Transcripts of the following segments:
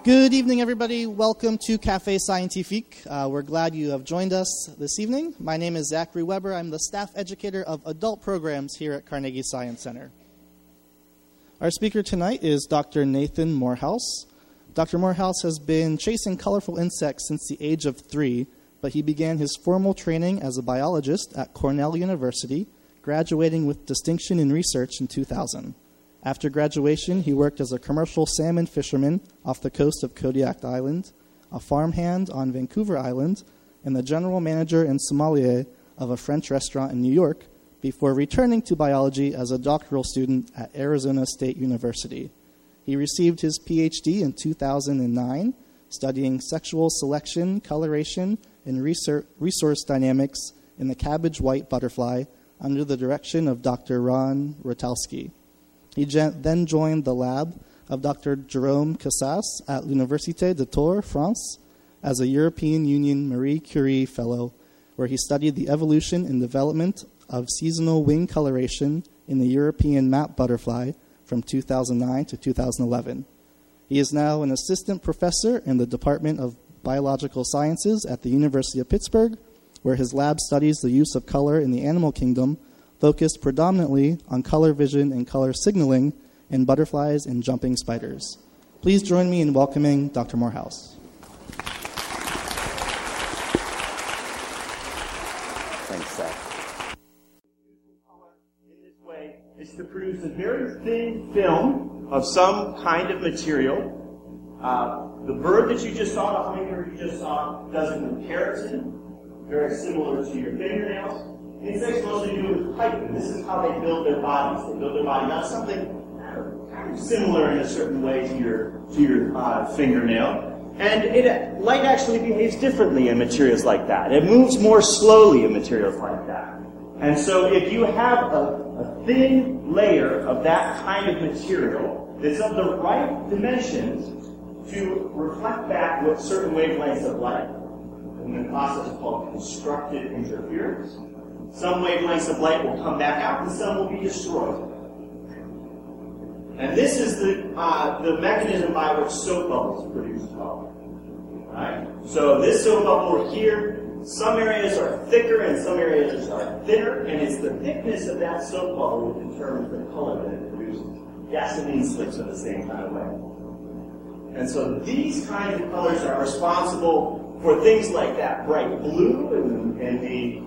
Good evening, everybody. Welcome to Café Scientifique. We're glad you have joined us this evening. My name is Zachary Weber. I'm the staff educator of adult programs here at Carnegie Science Center. Our speaker tonight is Dr. Nathan Morehouse. Dr. Morehouse has been chasing colorful insects since the age of 3, but he began his formal training as a biologist at Cornell University, graduating with distinction in research in 2000. After graduation, he worked as a commercial salmon fisherman off the coast of Kodiak Island, a farmhand on Vancouver Island, and the general manager and sommelier of a French restaurant in New York, before returning to biology as a doctoral student at Arizona State University. He received his PhD in 2009, studying sexual selection, coloration, and resource dynamics in the cabbage white butterfly under the direction of Dr. Ron Rotowski. He then joined the lab of Dr. Jérôme Cassas at l'Université de Tours, France, as a European Union Marie Curie Fellow, where he studied the evolution and development of seasonal wing coloration in the European map butterfly from 2009 to 2011. He is now an assistant professor in the Department of Biological Sciences at the University of Pittsburgh, where his lab studies the use of color in the animal kingdom, focused predominantly on color vision and color signaling in butterflies and jumping spiders. Please join me in welcoming Dr. Morehouse. Thanks, Seth. In this way is to produce a very thin film of some kind of material. The bird that you just saw, the hummingbird you just saw, does it with keratin, very similar to your fingernails. Insects mostly do it with chitin. This is how they build their bodies. They build their body not something kind of similar in a certain way to your fingernail. And light actually behaves differently in materials like that. It moves more slowly in materials like that. And so if you have a thin layer of that kind of material that's of the right dimensions to reflect back with certain wavelengths of light, in the process called constructed interference, some wavelengths of light will come back out and some will be destroyed. And this is the mechanism by which soap bubbles produce color. Right? So this soap bubble here, some areas are thicker and some areas are thinner, and it's the thickness of that soap bubble that determines the color that it produces. Gasoline slicks are the same kind of way. And so these kinds of colors are responsible for things like that bright blue and the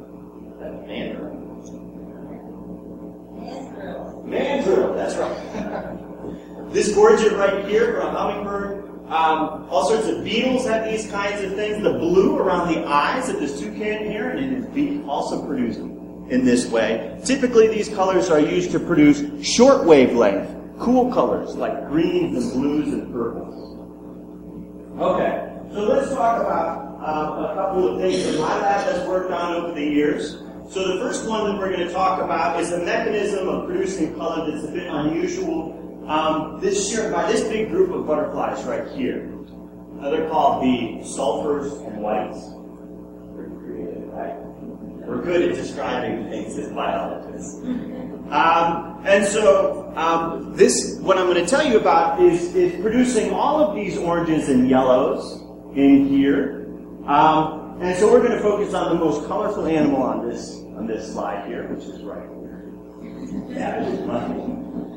Mandrill, that's right. This gorget right here for a hummingbird. All sorts of beetles have these kinds of things. The blue around the eyes of this toucan here and in his beak also produced in this way. Typically, these colors are used to produce short wavelength, cool colors like greens and blues and purples. Okay, so let's talk about a couple of things that my lab has worked on over the years. So the first one that we're going to talk about is the mechanism of producing color that's a bit unusual. This is shared by this big group of butterflies right here. They're called the sulfurs and whites. Pretty creative, right? We're good at describing things as biologists. And so what I'm going to tell you about is producing all of these oranges and yellows in here. And so we're going to focus on the most colorful animal on this slide here, which is right here. Cabbage monkey.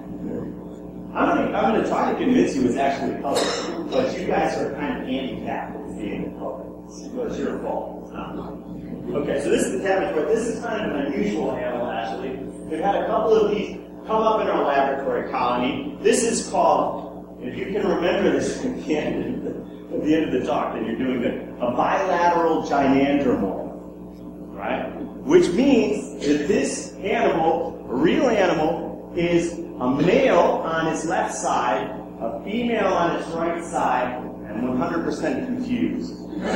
I'm going to try to convince you it's actually colorful, but you guys are kind of handicapped at seeing the color. So it's your fault. It's not mine. Okay, so this is the cabbage bird. This is kind of an unusual animal, actually. We've had a couple of these come up in our laboratory colony. This is called, if you can remember this at the end of the talk, then you're doing good. A bilateral gynandromorph, right? Which means that this animal, a real animal, is a male on its left side, a female on its right side, and 100% confused.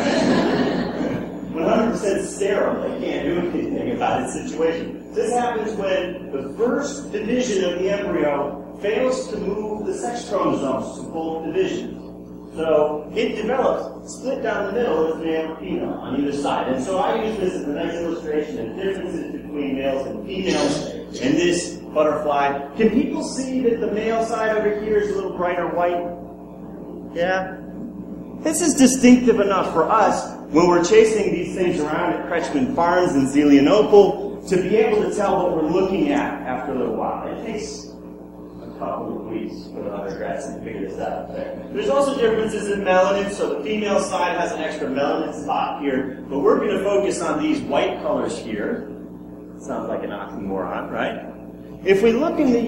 100% sterile. They can't do anything about its situation. This happens when the first division of the embryo fails to move the sex chromosomes to both divisions. So it develops split down the middle as male and female on either side. And so I use this as a nice illustration of differences between males and females in this butterfly. Can people see that the male side over here is a little brighter white? Yeah. This is distinctive enough for us when we're chasing these things around at Kretschmann Farms in Zelienople to be able to tell what we're looking at after a little while. It takes a couple of weeks for the undergrads to figure this out. There's also differences in melanin, so the female side has an extra melanin spot here, but we're going to focus on these white colors here. Sounds like an oxymoron, right? If we look in the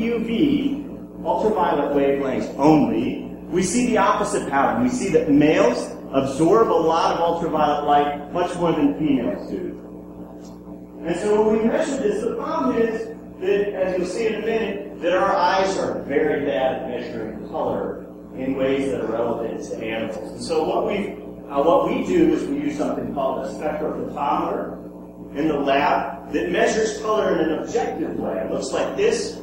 UV, ultraviolet wavelengths only, we see the opposite pattern. We see that males absorb a lot of ultraviolet light, much more than females do. And so when we measure this, the problem is that, as you'll see in a minute, that our eyes are very bad at measuring color in ways that are relevant to animals. And so what we do is we use something called a spectrophotometer in the lab that measures color in an objective way. It looks like this.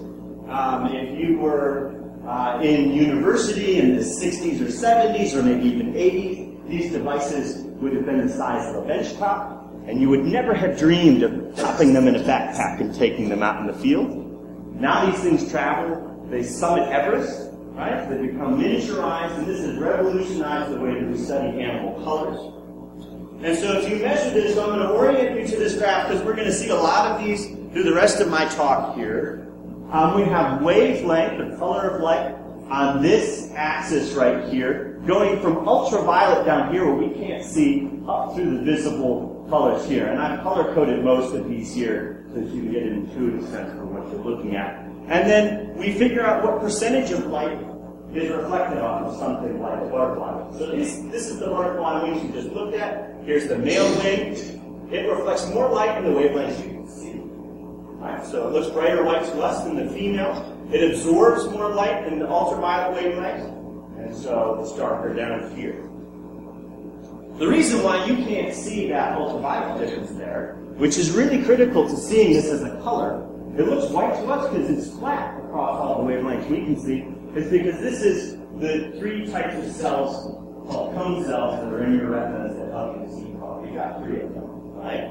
If you were in university in the 60s or 70s or maybe even 80s, these devices would have been the size of a bench top, and you would never have dreamed of popping them in a backpack and taking them out in the field. Now these things travel, they summit Everest, right? They become miniaturized, and this has revolutionized the way that we study animal colors. And so if you measure this, I'm going to orient you to this graph because we're going to see a lot of these through the rest of my talk here. We have wavelength, the color of light, on this axis right here, going from ultraviolet down here where we can't see up through the visible colors here. And I've color-coded most of these here so that you can get an intuitive sense for what you're looking at. And then we figure out what percentage of light is reflected off of something like a butterfly. So this is the butterfly wings you just looked at. Here's the male wing. It reflects more light in the wavelengths you can see. Right, so it looks brighter white to us than the female. It absorbs more light than the ultraviolet wavelength, and so it's darker down here. The reason why you can't see that ultraviolet difference there, which is really critical to seeing this as a color, it looks white to us because it's flat across all the wavelengths we can see, is because this is the three types of cells called cone cells that are in your retinas that help you see color. You got three of them, right?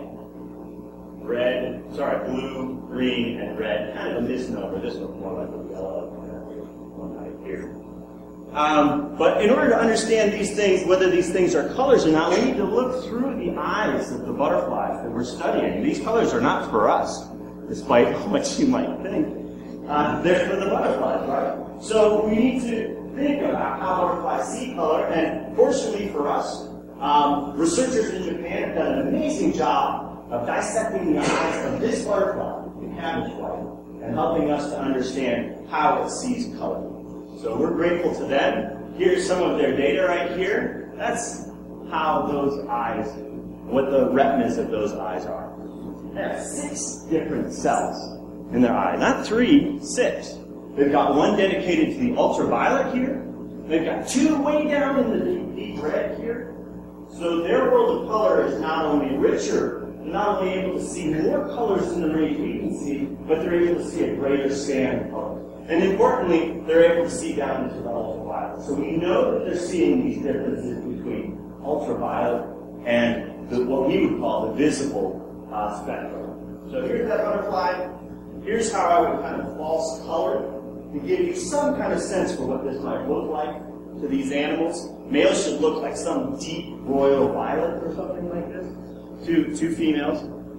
Blue, green, and red. Kind of a misnomer. This one's more like a yellow one right here. But in order to understand these things, whether these things are colors or not, we need to look through the eyes of the butterflies that we're studying. These colors are not for us, despite what you might think. They're for the butterflies, right? So we need to think about how butterflies see color, and fortunately for us, researchers in Japan have done an amazing job of dissecting the eyes of this butterfly, the cabbage white, and helping us to understand how it sees color. So we're grateful to them. Here's some of their data right here. That's how those eyes, what the retinas of those eyes are. They have 6 different cells in their eye. Not 3, 6. They've got one dedicated to the ultraviolet here. They've got 2 way down in the deep red here. So their world of color is not only richer, they're not only able to see more colors in the range we can see, but they're able to see a greater span of color. And importantly, they're able to see down into the ultraviolet. So we know that they're seeing these differences between ultraviolet and what we would call the visible spectrum. So here's that butterfly. Here's how I would kind of false color to give you some kind of sense for what this might look like to these animals. Males should look like some deep royal violet or something like this. Two females.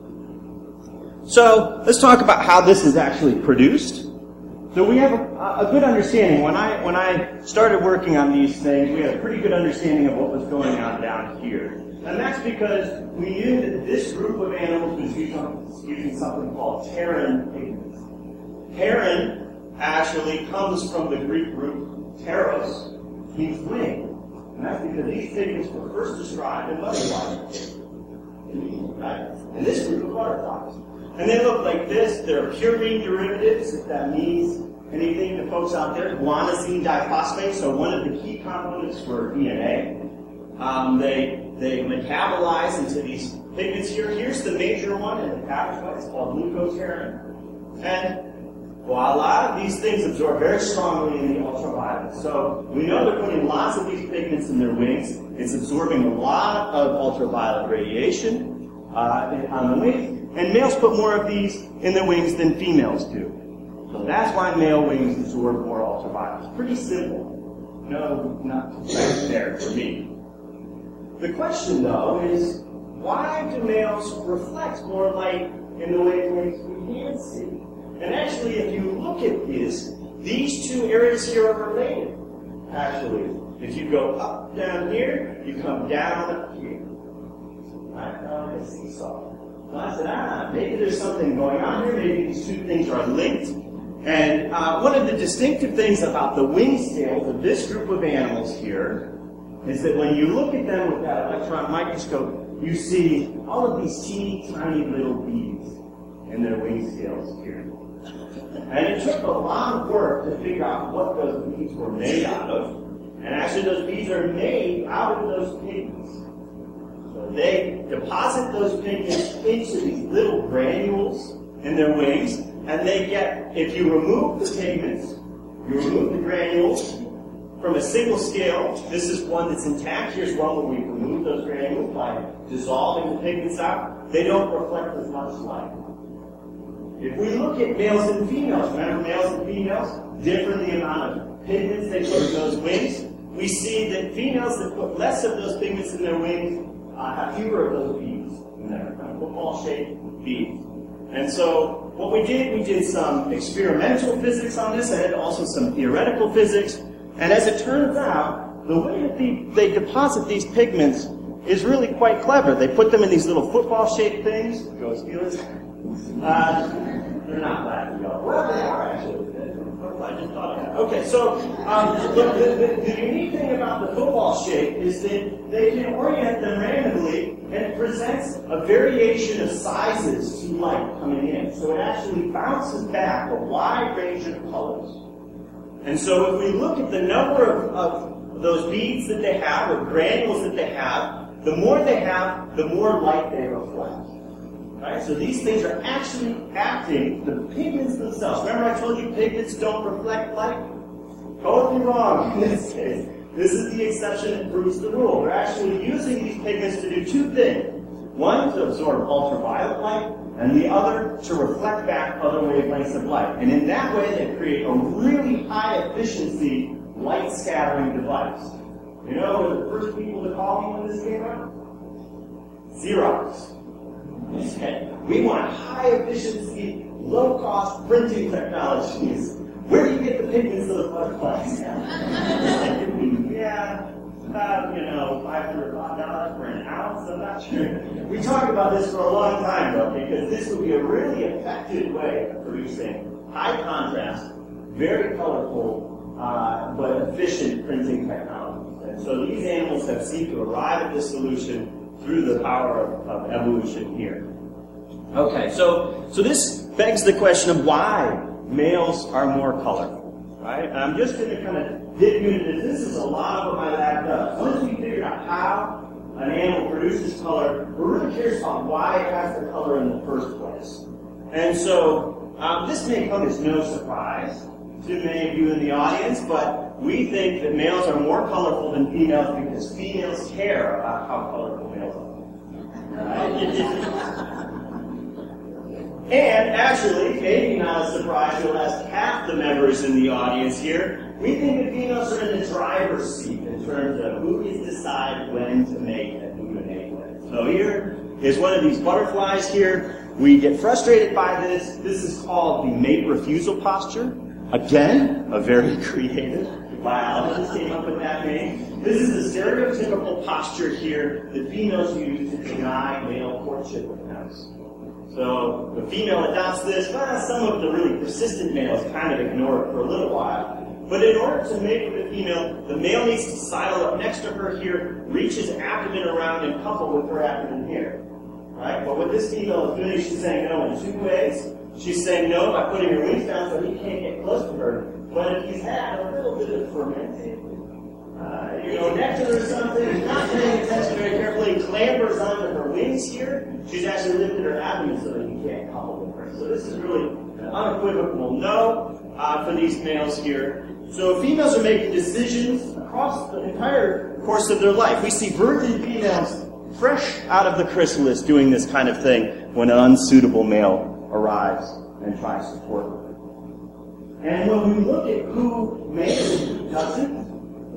So let's talk about how this is actually produced. So we have a good understanding. When I started working on these things, we had a pretty good understanding of what was going on down here. And that's because we knew that this group of animals was using something called pterin pigments. Pterin actually comes from the Greek root pteros, means wing. And that's because these pigments were first described in butterflies. Right? And this group of butterflies. And they look like this. They're purine derivatives, if that means anything to folks out there. Guanosine diphosphate, so one of the key components for DNA. They metabolize into these pigments here. Here's the major one in the cabbage white. It's called leucopterin. And voila, these things absorb very strongly in the ultraviolet. So we know they're putting lots of these pigments in their wings. It's absorbing a lot of ultraviolet radiation on the wings. And males put more of these in their wings than females do. So that's why male wings absorb more ultraviolet. It's pretty simple. No, not right there for me. The question, though, is why do males reflect more light in the wavelengths we can see? And actually, if you look at these two areas here are related. Actually, if you go up down here, you come down up here. Right? Like a seesaw. So I said, maybe there's something going on here. Maybe these two things are linked. And one of the distinctive things about the wing scales of this group of animals here is that when you look at them with that electron microscope, you see all of these teeny tiny little beads in their wing scales here. And it took a lot of work to figure out what those beads were made out of. And actually those beads are made out of those pigments. So they deposit those pigments into these little granules in their wings, and they get, if you remove the pigments, you remove the granules from a single scale. This is one that's intact. Here's one where we remove those granules by dissolving the pigments out. They don't reflect as much light. If we look at males and females, remember males and females, different the amount of pigments they put in those wings, we see that females that put less of those pigments in their wings have fewer of those beads in there, kind of football-shaped beads. And so what we did some experimental physics on this, and also some theoretical physics. And as it turns out, the way that they deposit these pigments is really quite clever. They put them in these little football-shaped things. Go Steelers. They're not black, y'all. Well, they are actually. I just thought of that. Okay, so the unique thing about the football shape is that they can orient them randomly, and it presents a variation of sizes to light coming in. So it actually bounces back a wide range of colors. And so if we look at the number of those beads that they have, or granules that they have, the more they have, the more light they reflect. Right? So these things are actually acting, the pigments themselves. Remember I told you pigments don't reflect light? Totally wrong in this case. This is the exception that proves the rule. They're actually using these pigments to do two things. One, to absorb ultraviolet light, and the other, to reflect back other wavelengths of light. And in that way, they create a really high-efficiency light-scattering device. You know who the first people to call me when this came out? Xerox. We want high-efficiency, low-cost printing technologies. Where do you get the pigments of the butterflies? About, $500 for an ounce. I'm not sure. We talked about this for a long time, though, because this would be a really effective way of producing high contrast, very colorful, but efficient printing technologies. And so these animals have seemed to arrive at this solution through the power of evolution here. Okay, so this begs the question of why males are more colorful, right? And I'm just going to kind of dip you into this. This is a lot of what my lab does. Once we figure out how an animal produces color, we're really curious about why it has the color in the first place. And so this may come as no surprise to many of you in the audience, but we think that males are more colorful than females because females care about how colorful males are. Right? And actually, maybe not a surprise, you'll ask half the members in the audience here, we think that females are in the driver's seat in terms of who gets to decide when to mate and who to mate with. So here is one of these butterflies here. We get frustrated by this. This is called the mate refusal posture. Again, a very creative biologist came up with that name. This is a stereotypical posture here that females use to deny male courtship attempts. So the female adopts this. Some of the really persistent males kind of ignore it for a little while. But in order to mate with the male needs to sidle up next to her here, reach his abdomen around and couple with her abdomen here. Right? But what this female is doing, she's saying no in two ways. She's saying no by putting her wings down so he can't get close to her. But if he's had a little bit of fermented, nectar or something, he's not paying attention very carefully, clambers onto her wings here, she's actually lifted her abdomen so that he can't couple with her. So this is really an unequivocal no for these males here. So females are making decisions across the entire course of their life. We see virgin females fresh out of the chrysalis doing this kind of thing when an unsuitable male arrives and tries to court her. And when we look at who mates and who doesn't,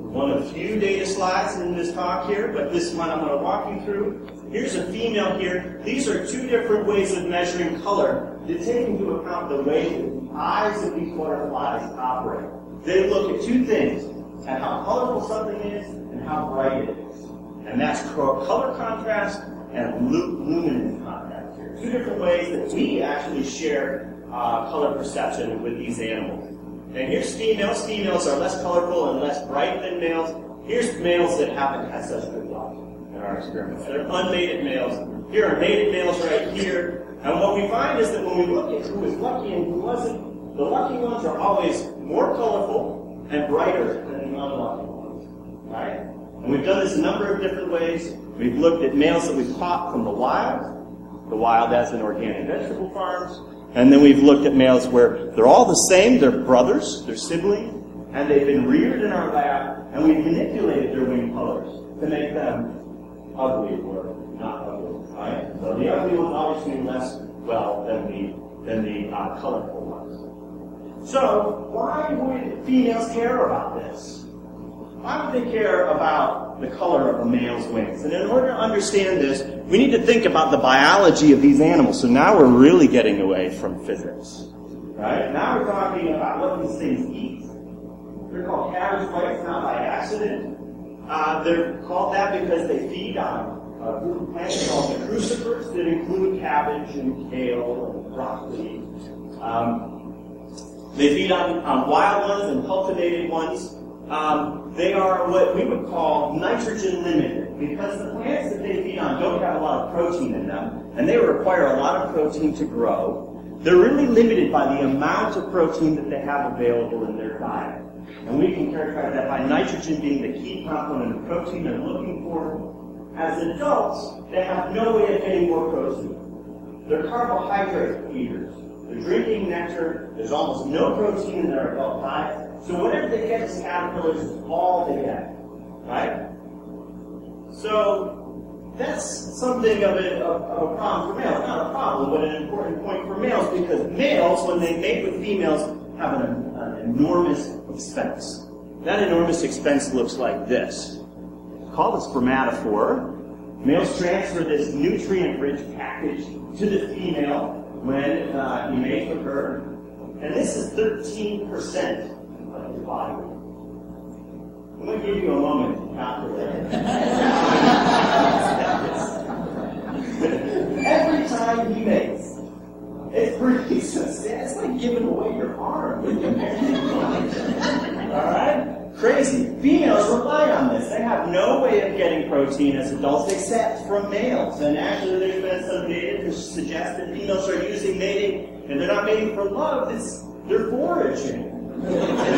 one of few data slides in this talk here, but this one I'm going to walk you through. Here's a female here. These are two different ways of measuring color that take into account the way that the eyes of these butterflies operate. They look at two things, at how colorful something is and how bright it is. And that's color contrast and luminance contrast here. Two different ways that we actually share color perception with these animals. And here's females. Females are less colorful and less bright than males. Here's males that haven't had such good luck in our experiments. They're unmated males. Here are mated males right here. And what we find is that when we look at who is lucky and who wasn't, the lucky ones are always more colorful and brighter than the unlucky ones. Right? And we've done this a number of different ways. We've looked at males that we've caught from the wild as in organic vegetable farms. And then we've looked at males where they're all the same, they're brothers, they're siblings, and they've been reared in our lab, and we've manipulated their wing colors to make them ugly or not ugly. Right? So the ugly ones obviously less well than the colorful ones. So why would females care about this? Why would they care about the color of a male's wings? And in order to understand this, we need to think about the biology of these animals. So now we're really getting away from physics. Right? Now we're talking about what these things eat. They're called cabbage whites, not by accident. They're called that because they feed on a group of plants called the crucifers that include cabbage and kale and broccoli. They feed on wild ones and cultivated ones. They are what we would call nitrogen limited because the plants that they feed on don't have a lot of protein in them, and they require a lot of protein to grow. They're really limited by the amount of protein that they have available in their diet. And we can characterize that by nitrogen being the key component of protein they're looking for. As adults, they have no way of getting more protein. They're carbohydrate eaters. They're drinking nectar. There's almost no protein in their adult diet. So whatever they get as caterpillars is all they get. Right? So that's something of a problem for males. Not a problem, but an important point for males, because males, when they mate with females, have an enormous expense. That enormous expense looks like this. It's called a spermatophore. Males transfer this nutrient-rich package to the female when he mates with her. And this is 13% of his body. I'm going to give you a moment to calculate it. Every time he mates, it's pretty substantial. It's like giving away your arm. Alright? Crazy. Females rely on this. They have no way of getting protein as adults except from males. And actually there's been some data to suggest that females are using mating, and they're not mating for love, they're foraging. They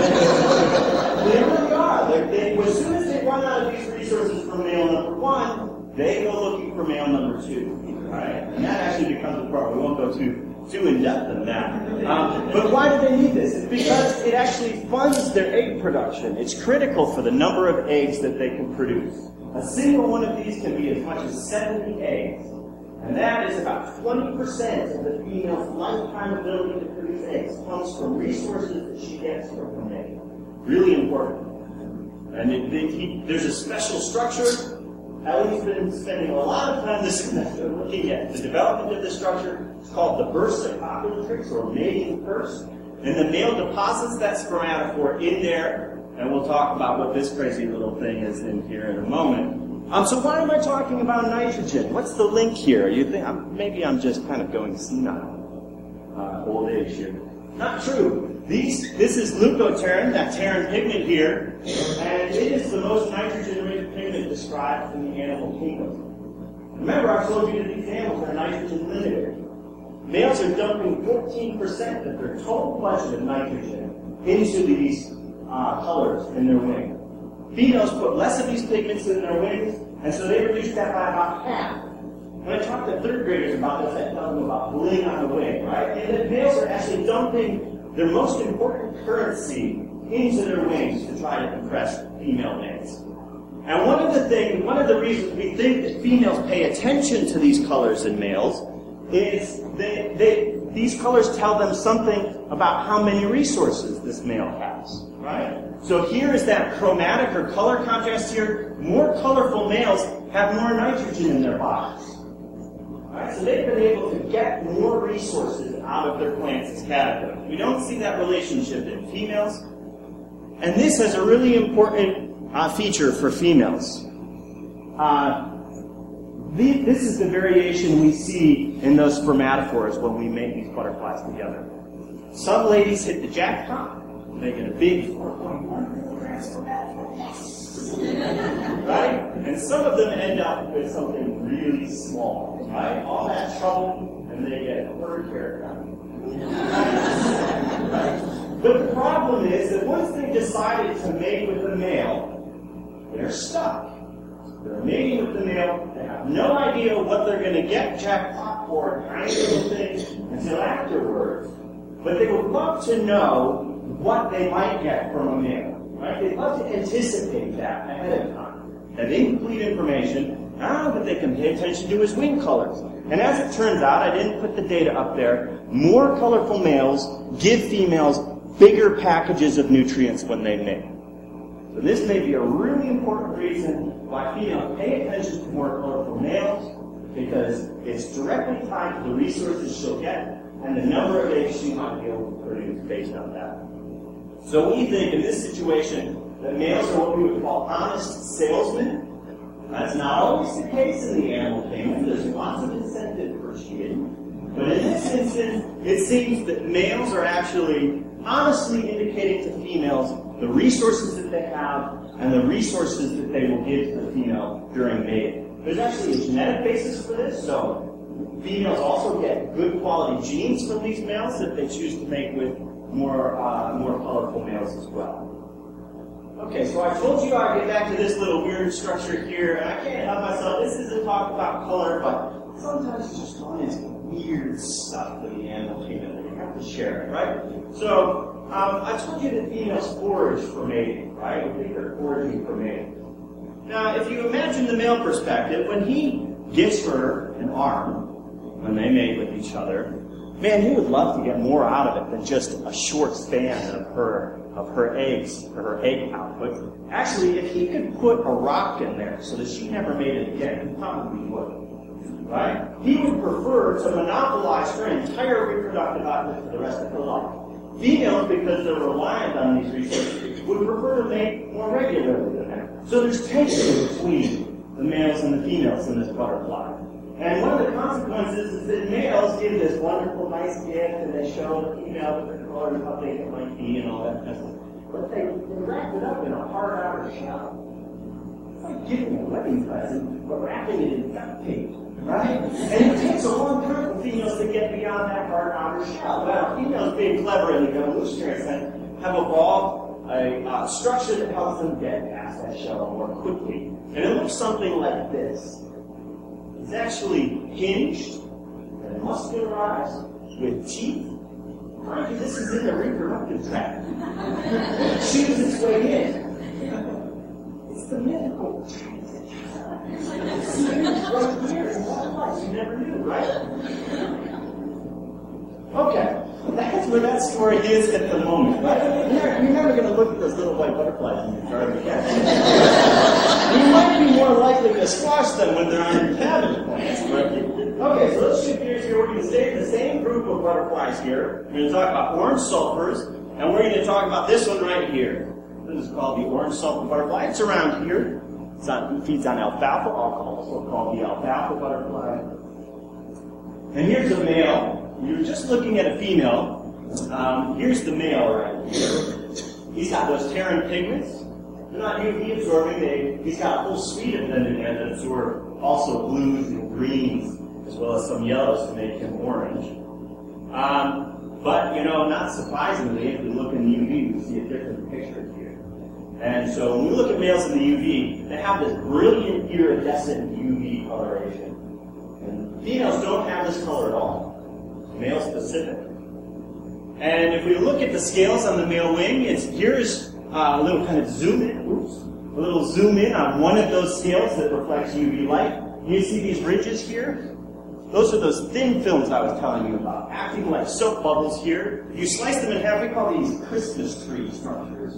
really are. As soon as they run out of these resources from male number one, they go looking for male number two. Right? And that actually becomes a problem. We won't go too in-depth in that. But why do they need this? It's because it actually funds their egg production. It's critical for the number of eggs that they can produce. A single one of these can be as much as 70 eggs. And that is about 20% of the female's lifetime ability to produce eggs comes from resources that she gets from her mate. Really important. And there's a special structure. Ellie's been spending a lot of time this semester looking at the development of this structure. It's called the bursa copulatrix, or mating purse. And the male deposits that spermatophore in there, and we'll talk about what this crazy little thing is in here in a moment. So why am I talking about nitrogen? What's the link here? You think maybe I'm just kind of going senile, old age here. Not true. This is leucoterrin, that terrin pigment here, and it is the most nitrogen-rich pigment described in the animal kingdom. Remember, I told you that these animals are nitrogen limited. Males are dumping 14% of their total budget of nitrogen into these colors in their wing. Females put less of these pigments in their wings, and so they reduce that by about half. When I talk to third graders about this, I tell them about bling on the wing, right? And the males are actually dumping their most important currency into their wings to try to impress female mates. And one of the reasons we think that females pay attention to these colors in males is these colors tell them something about how many resources this male has. right? So here is that chromatic or color contrast here. More colorful males have more nitrogen in their bodies. Right? So they've been able to get more resources out of their plants as caterpillars. We don't see that relationship in females. And this has a really important feature for females. This is the variation we see in those spermatophores when we make these butterflies together. Some ladies hit the jackpot, they get a big 4.1 milligram spermatophore. Yes! Right? And some of them end up with something really small. Right? All that trouble, and they get a bird haircut. Right? But the problem is that once they decided to mate with a male, they're stuck. They're mating with the male, they have no idea what they're going to get jackpot for, tiny little things, until afterwards. But they would love to know what they might get from a male. Right? They'd love to anticipate that ahead of time. Have incomplete information, now that they can pay attention to his wing colors. And as it turns out, I didn't put the data up there, more colorful males give females bigger packages of nutrients when they mate. So this may be a really important reason why females pay attention to more colorful males, because it's directly tied to the resources she'll get and the number of eggs she might be able to produce based on that. So we think in this situation that males are what we would call honest salesmen. That's not always the case in the animal kingdom. There's lots of incentive for cheating. But in this instance, it seems that males are actually honestly indicating to females the resources that they have and the resources that they will give to the female during mating. There's actually a genetic basis for this, so females also get good quality genes from these males if they choose to mate with more colorful males as well. Okay, so I told you I'd get back to this little weird structure here, and I can't help myself. This is a talk about color, but sometimes you just run into weird stuff with the animal kingdom that you have to share, right? So, I told you that females forage for mating, right? We think they're foraging for mating. Now, if you imagine the male perspective, when he gives her an arm, when they mate with each other, man, he would love to get more out of it than just a short span of her eggs, or her egg output. Actually, if he could put a rock in there so that she never mated again, he probably would. Right? He would prefer to monopolize her entire reproductive output for the rest of her life. Females, because they're reliant on these resources, would prefer to mate more regularly than that. So there's tension between the males and the females in this butterfly. And one of the consequences is that males give this wonderful, nice gift, and they show the female with their colors, how big it might be, and all that kind of stuff. But they wrap it up in a hard outer shell. It's like giving a wedding present, but wrapping it in duct tape. Right? And it takes a long time for females to get beyond that hard outer shell. Well, females, being clever in the evolutionary sense, have evolved a structure that helps them get past that shell more quickly. And it looks something like this. It's actually hinged and muscularized with teeth. Mind you, this is in the reproductive tract. It chews its way in. It's the mythical right here in butterflies. You never knew, right? Okay, that's where that story is at the moment, right? You're never going to look at those little white butterflies in your garden again. You might be more likely to squash them when they're on your cabbage plants. Okay, so let's shift gears here. We're going to stay in the same group of butterflies here. We're going to talk about orange sulfurs, and we're going to talk about this one right here. This is called the orange sulfur butterfly. It's around here. It feeds on alfalfa, also called the alfalfa butterfly. And here's a male. You're just looking at a female. Here's the male right here. He's got those terran pigments. They're not UV absorbing. He's got a whole suite of them in there that absorb also blues and greens, as well as some yellows to make him orange. But, not surprisingly, if we look in the UV, we see a different picture here. And so when we look at males in the UV, they have this brilliant iridescent UV coloration. And females don't have this color at all. Male specific. And if we look at the scales on the male wing, here's a little kind of zoom in. A little zoom in on one of those scales that reflects UV light. You see these ridges here? those are those thin films I was telling you about, acting like soap bubbles here. If you slice them in half, we call these Christmas tree structures.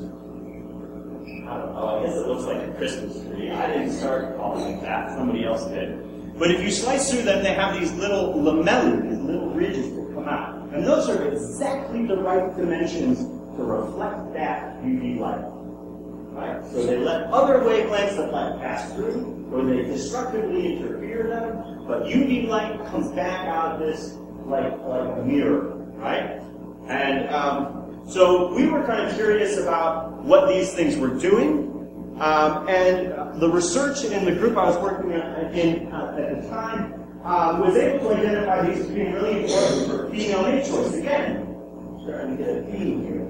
I don't know, I guess it looks like a Christmas tree. I didn't start calling it that, somebody else did. But if you slice through them, they have these little lamellae, these little ridges that come out. And those are exactly the right dimensions to reflect that UV light. Right? So they let other wavelengths of light pass through, or they destructively interfere them, but UV light comes back out of this like a mirror, right? And so we were kind of curious about what these things were doing, and the research in the group I was working in at the time was able to identify these as being really important for female mate choice. Again, starting to get a theme here.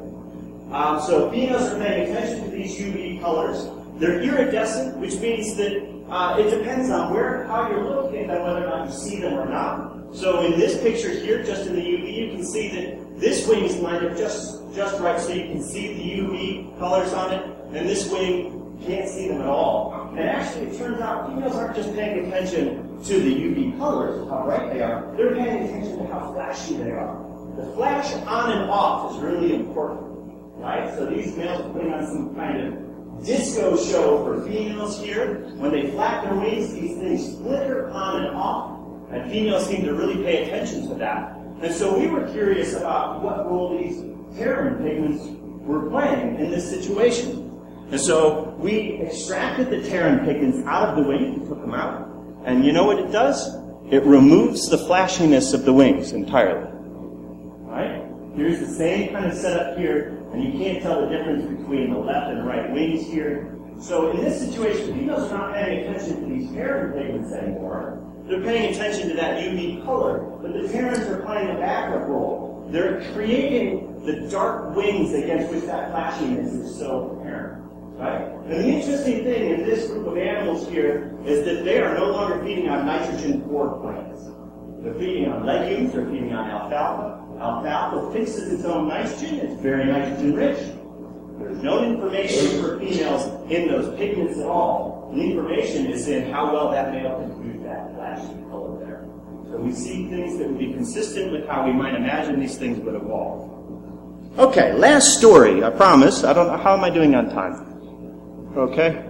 So females are paying attention to these UV colors. They're iridescent, which means that it depends on how you're looking at whether or not you see them or not. So in this picture here, just in the UV, you can see that this wing is lined up just right, so you can see the UV colors on it, and this wing you can't see them at all. And actually, it turns out females aren't just paying attention to the UV colors, how bright they are. They're paying attention to how flashy they are. The flash on and off is really important. Right? So these males are putting on some kind of disco show for females here. When they flap their wings, these things flicker on and off, and females seem to really pay attention to that. And so we were curious about what role these pterin pigments were playing in this situation. And so we extracted the pterin pigments out of the wing, took them out, and you know what it does? It removes the flashiness of the wings entirely. Right? Here's the same kind of setup here, and you can't tell the difference between the left and right wings here. So in this situation, females are not paying attention to these pterin pigments anymore. They're paying attention to that UV color, but the pterins are playing a backup role. They're creating the dark wings against which that flashiness is so apparent. Right? And the interesting thing in this group of animals here is that they are no longer feeding on nitrogen-poor plants. They're feeding on legumes, they're feeding on alfalfa. Alfalfa fixes its own nitrogen, it's very nitrogen-rich. There's no information for females in those pigments at all. The information is in how well that male can produce that flashy color there. So we see things that would be consistent with how we might imagine these things would evolve. Okay, last story, I promise. I don't know, how am I doing on time? Okay?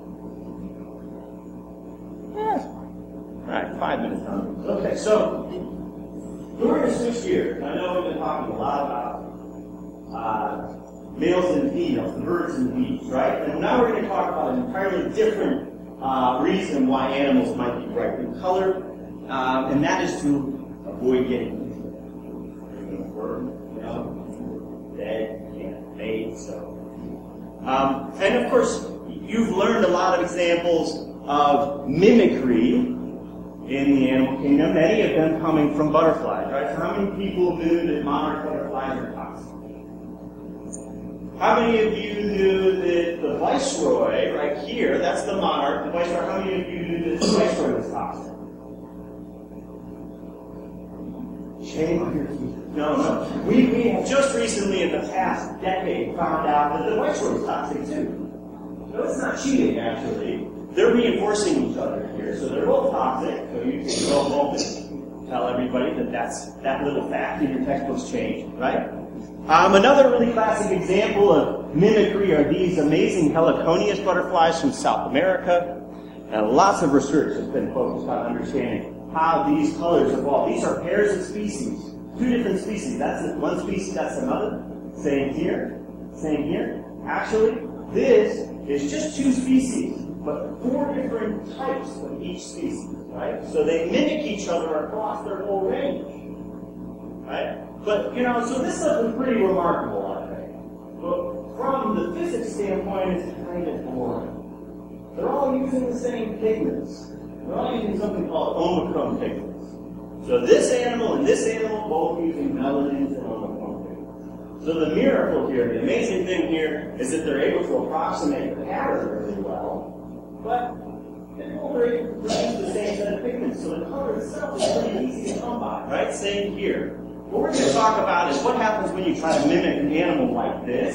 Yeah. All right, 5 minutes on. Okay, so we're going to switch gears. I know we've been talking a lot about males and females, the birds and bees, right? And now we're going to talk about an entirely different reason why animals might be brightly colored, and that is to avoid getting dead, can't fade, so. And of course, you've learned a lot of examples of mimicry in the animal kingdom, many of them coming from butterflies, right? So how many people knew that monarch butterflies are toxic? How many of you knew that the viceroy, right here, that's the monarch, the viceroy, how many of you knew that the viceroy was toxic? Shame on your teeth. No. We have just recently, in the past decade, found out that the viceroy is toxic too. No, it's not cheating, actually. They're reinforcing each other here, so they're both toxic. So you can go home and tell everybody that little fact in your textbook's changed, right? Another really classic example of mimicry are these amazing Heliconius butterflies from South America. And lots of research has been focused on understanding how these colors evolve. These are pairs of species, two different species. That's one species, that's another. Same here, same here. Actually, this is just two species, but 4 different types of each species, right? So they mimic each other across their whole range, right? But, so this stuff is pretty remarkable, I think. But from the physics standpoint, it's kind of boring. They're all using the same pigments. They're all using something called omicron pigments. So this animal and this animal both using melanins and omicron pigments. So the miracle here, the amazing thing here, is that they're able to approximate the pattern really well, but they're able to produce the same set of pigments. So the color itself is pretty easy to come by, right? Same here. What we're going to talk about is what happens when you try to mimic an animal like this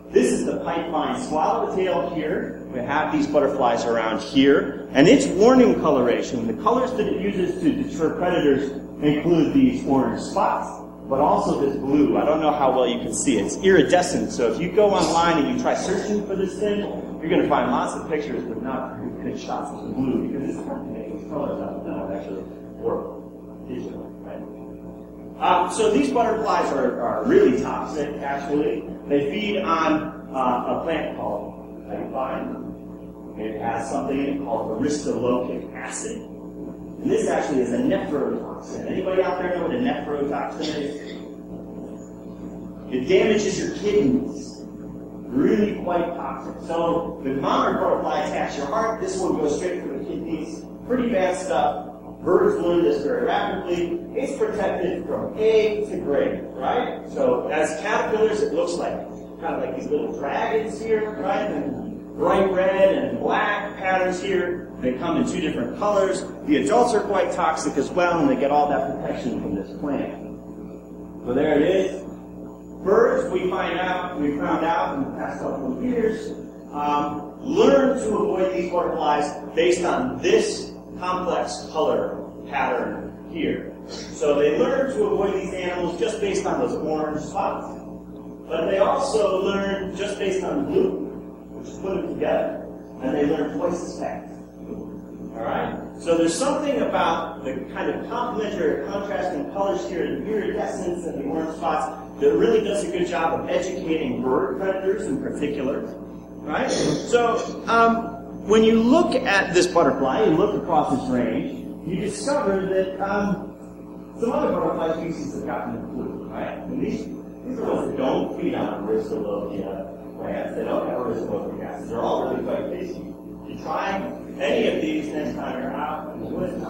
This is the pipevine swallowtail here. We have these butterflies around here. And its warning coloration, the colors that it uses to deter predators include these orange spots, but also this blue. I don't know how well you can see it. It's iridescent, so if you go online and you try searching for this thing, you're going to find lots of pictures with not good shots of the blue, because it's hard to make these colors out. No, actually, or digital, right? So these butterflies are really toxic, actually. They feed on a plant called pipevine. It has something in it called aristolochic acid. And this actually is a nephrotoxin. Anybody out there know what a nephrotoxin is? It damages your kidneys. Really quite toxic. So the common butterfly attacks your heart. This one goes straight for the kidneys. Pretty bad stuff. Birds learn this very rapidly. It's protected from egg to grave, right? So as caterpillars, it looks like kind of like these little dragons here, right? And bright red and black patterns here. They come in two different colors. The adults are quite toxic as well, and they get all that protection from this plant. So there it is. Birds, we found out in the past couple of years, learn to avoid these butterflies based on this complex color pattern here. So they learn to avoid these animals just based on those orange spots. But they also learn just based on blue, which is put them together, and they learn twice as fast. All right? So there's something about the kind of complementary or contrasting colors here, the iridescence and the orange spots, that really does a good job of educating bird predators in particular. Right? So when you look at this butterfly, you look across its range, you discover that some other butterfly species have gotten included. Right? And these are ones that don't feed on Aristolochia plants. They don't have Aristolochic acid. They're all really quite tasty. You try any of these next time you're out in the woods.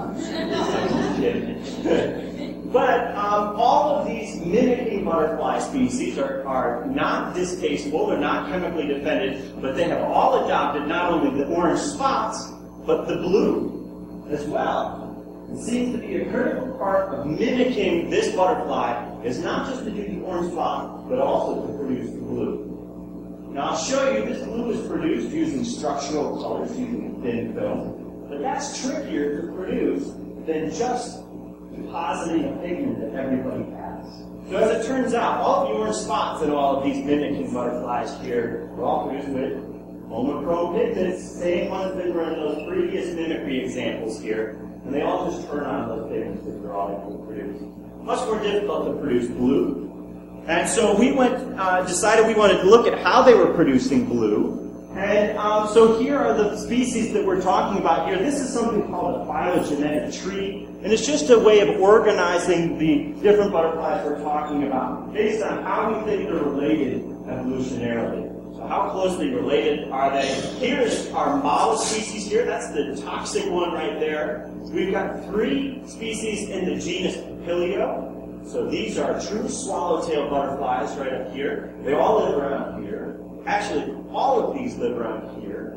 But all of these mimicking butterfly species are not distasteful. They're not chemically defended, but they have all adopted not only the orange spots, but the blue as well. It seems to be a critical part of mimicking this butterfly is not just to do the orange spot, but also to produce the blue. Now I'll show you this blue is produced using structural colors, using thin film, but that's trickier to produce than just depositing a pigment that everybody has. So as it turns out, all of the orange spots in all of these mimicking butterflies here were all produced with homochrome pigments, same ones that were in those previous mimicry examples here, and they all just turn on those pigments that they're all able to produce. Much more difficult to produce blue. And so we decided we wanted to look at how they were producing blue. And so here are the species that we're talking about here. This is something called a phylogenetic tree. And it's just a way of organizing the different butterflies we're talking about based on how we think they're related evolutionarily. So how closely related are they? Here's our model species here. That's the toxic one right there. We've got 3 species in the genus Papilio. So these are true swallowtail butterflies right up here. They all live around here. Actually, all of these live around here.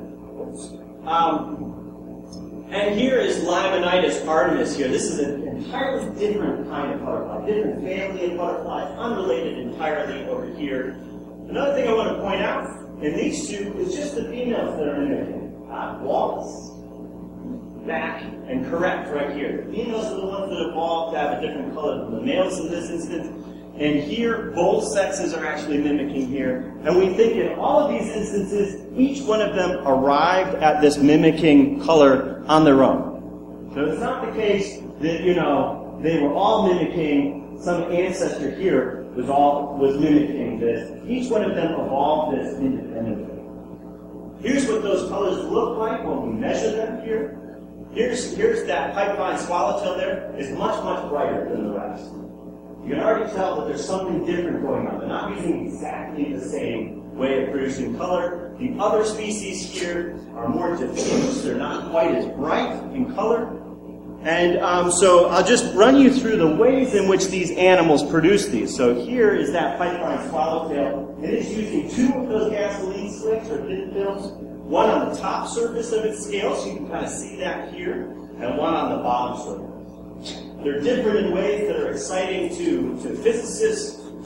And here is Limonitis artemis here. This is an entirely different kind of butterfly, different family of butterflies, unrelated entirely over here. Another thing I want to point out in these two is just the females that are mimicking. Wallace, back, and correct right here. The females are the ones that evolved to have a different color than the males in this instance. And here, both sexes are actually mimicking here. And we think in all of these instances, each one of them arrived at this mimicking color on their own. So it's not the case that, they were all mimicking, some ancestor here was mimicking this. Each one of them evolved this independently. Here's what those colors look like when we measure them here. Here's that pipevine swallowtail there. It's much, much brighter than the rest. You can already tell that there's something different going on. They're not using exactly the same way of producing color. The other species here are more diffuse. They're not quite as bright in color. And so I'll just run you through the ways in which these animals produce these. So here is that pipevine swallowtail. It is using 2 of those gasoline slicks or thin films, one on the top surface of its scale, so you can kind of see that here, and one on the bottom surface. They're different in ways that are exciting to physicists,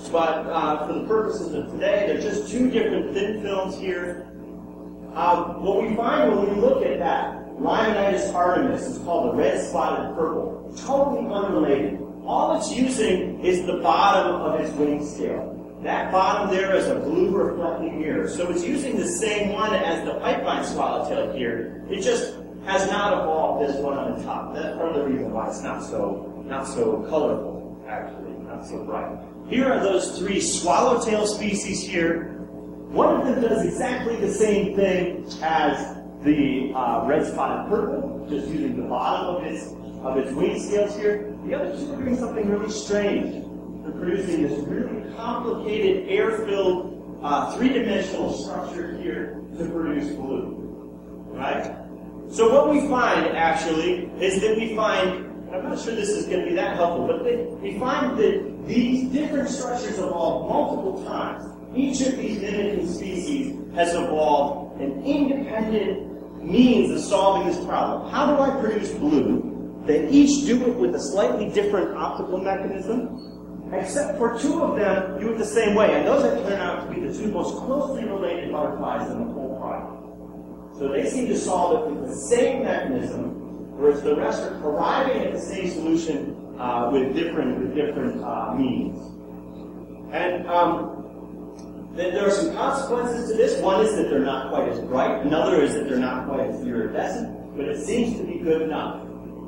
but for the purposes of today, they're just two different thin films here. What we find when we look at that Limonitis artemis is called the red spotted purple. Totally unrelated. All it's using is the bottom of its wing scale. That bottom there is a blue reflecting mirror. So it's using the same one as the pipeline swallowtail here. It just has not evolved this one on the top. That's part of the reason why it's not so colorful, actually, not so bright. Here are those three swallowtail species here. One of them does exactly the same thing as the red spotted purple, just using the bottom of its wing scales here. The other two are doing something really strange. They're producing this really complicated air-filled three-dimensional structure here to produce blue. Right? So what we find, actually, is that I'm not sure this is going to be that helpful, but we find that these different structures evolved multiple times. Each of these mimicking species has evolved an independent means of solving this problem. How do I produce blue? They each do it with a slightly different optical mechanism, except for two of them do it the same way, and those have turned out to be the two most closely related butterflies in the whole tribe. So they seem to solve it with the same mechanism, whereas the rest are arriving at the same solution with different means. And there are some consequences to this. One is that they're not quite as bright. Another is that they're not quite as iridescent, but it seems to be good enough.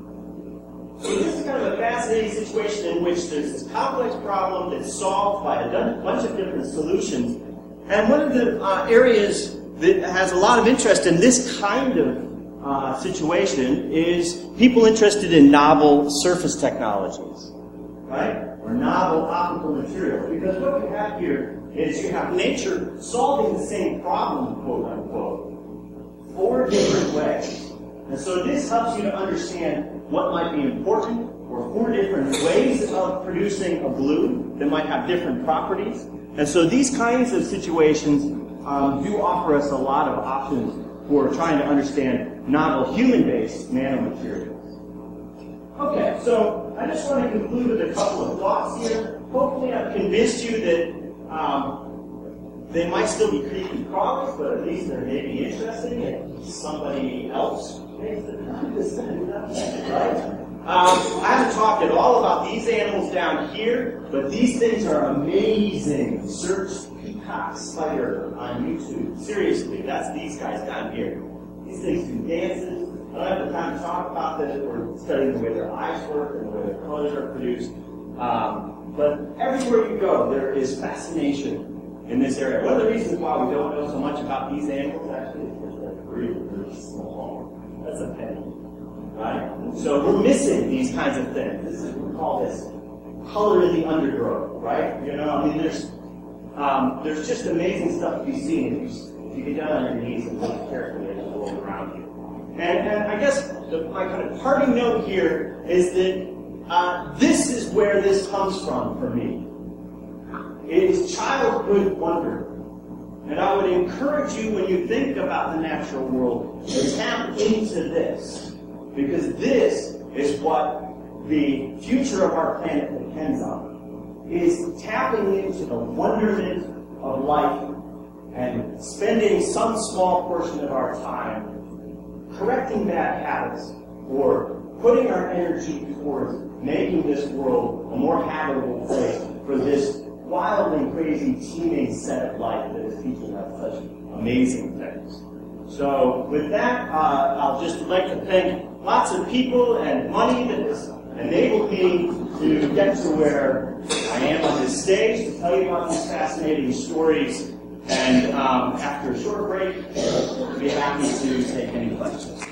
So this is kind of a fascinating situation in which there's this complex problem that's solved by a bunch of different solutions. And one of the areas that has a lot of interest in this kind of situation is people interested in novel surface technologies, right? Or novel optical materials. Because what you have here is you have nature solving the same problem, quote unquote, 4 different ways. And so this helps you to understand what might be important, or 4 different ways of producing a blue that might have different properties. And so these kinds of situations do offer us a lot of options for trying to understand novel human-based nanomaterials. Okay, so I just want to conclude with a couple of thoughts here. Hopefully I've convinced you that they might still be creepy crawlies, but at least they're maybe interesting if somebody else makes the time to send them, right? I haven't talked at all about these animals down here, but these things are amazing. Search peacock spider on YouTube. Seriously, that's these guys down here. These things do dances. I don't have the time to talk about this. We're studying the way their eyes work and the way their colors are produced. But everywhere you go, there is fascination in this area. One of the reasons why we don't know so much about these animals actually is because they're really, really small. That's a penny, right? So we're missing these kinds of things. This is what we call this color in the undergrowth, right? You know, I mean, there's just amazing stuff to be seen if you get down on your knees and look carefully at the world around you. And I guess my kind of parting note here is that this is where this comes from for me. It's childhood wonder. And I would encourage you, when you think about the natural world, to tap into this. Because this is what the future of our planet depends on. Is tapping into the wonderment of life and spending some small portion of our time correcting bad habits or putting our energy towards making this world a more habitable place for this wild and crazy teeming set of life that is teaching us such amazing things. So with that, I'll just like to thank lots of people and money that has enabled me to get to where I am on this stage to tell you about these fascinating stories. And after a short break, I'll be happy to take any questions.